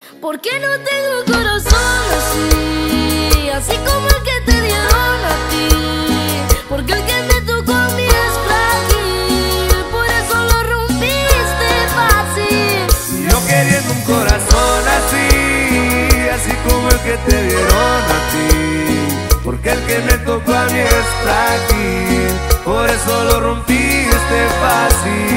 ¿Por qué no tengo corazón así? Así como el que te dieron a ti. Porque el que me tocó a mí es frágil, por eso lo rompiste fácil. Yo queriendo un corazón así, así como el que te dieron a ti. Porque el que me tocó a mí es frágil, por eso lo rompiste fácil.